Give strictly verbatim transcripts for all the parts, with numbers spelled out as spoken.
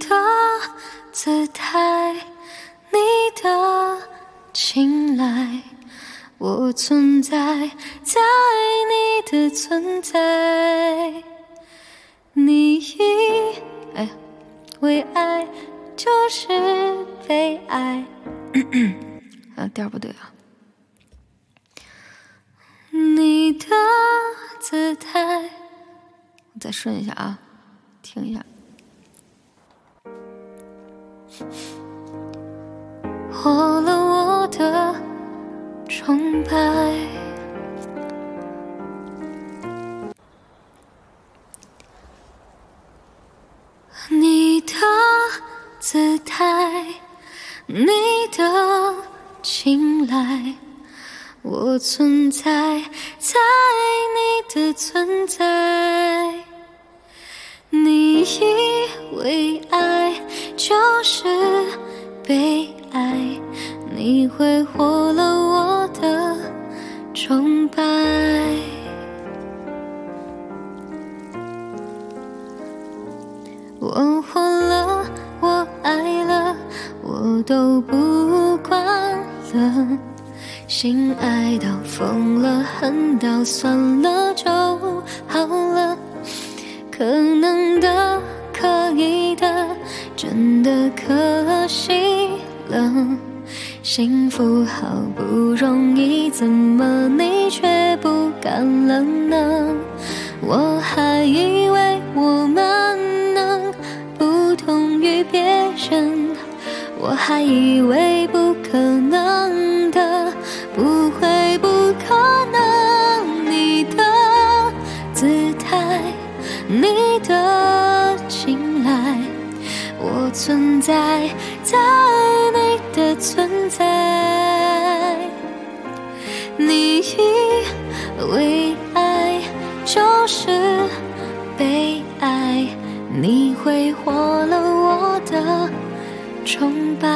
的姿态，你的青睐，我存在在你的存在，你以哎为爱就是被爱。啊，调不对啊。你的姿态，我再顺一下啊，听一下。获了我的崇拜，你的姿态，你的青睐，我存在在你的存在，你以为爱就是被爱，你挥霍了我的崇拜。我活了，我爱了，我都不管了，心爱到疯了，恨到算了就好了，可能的可以的真的可惜了，幸福好不容易，怎么你却不敢了呢？我还以为我们能不同于别人，我还以为不可能的不会不可能，你的姿态，你的青睐，我存在在你的存在，你以为爱就是被爱，你挥霍了我的崇拜。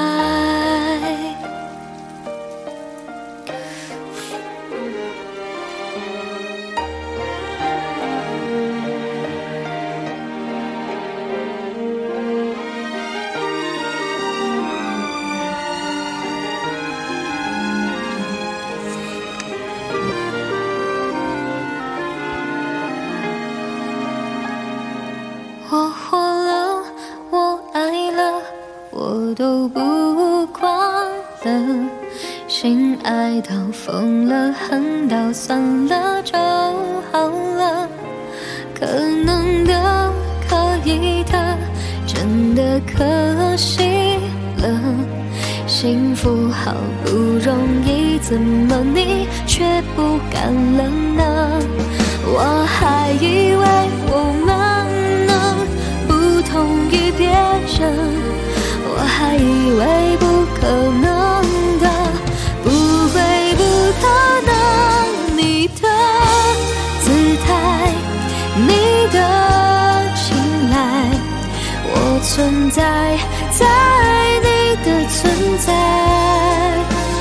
我活了，我爱了，我都不管了，心爱到疯了，恨到算了就好了，可能的可以的真的可惜了，幸福好不容易，怎么你却不敢了呢？我还以为我们不同于别人，我还以为不可能的不会不可能，你的姿态，你的青睐，我存在在你的存在，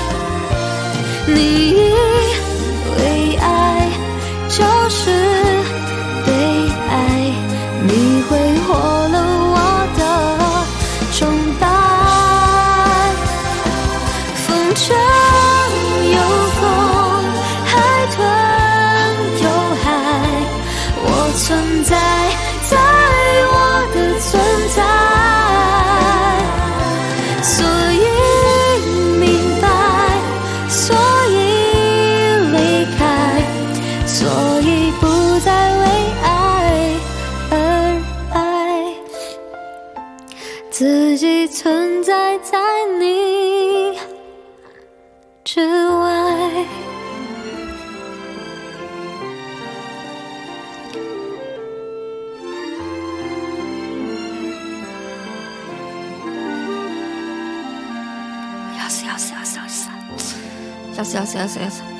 你以为爱就是被爱，你挥霍了我的崇拜，风筝有风，海豚有海，我存在在我的存在，所以明白，所以离开，所以不再为爱而爱，自己存在在你之外。要死要死要死要死要死要死要死要死要死！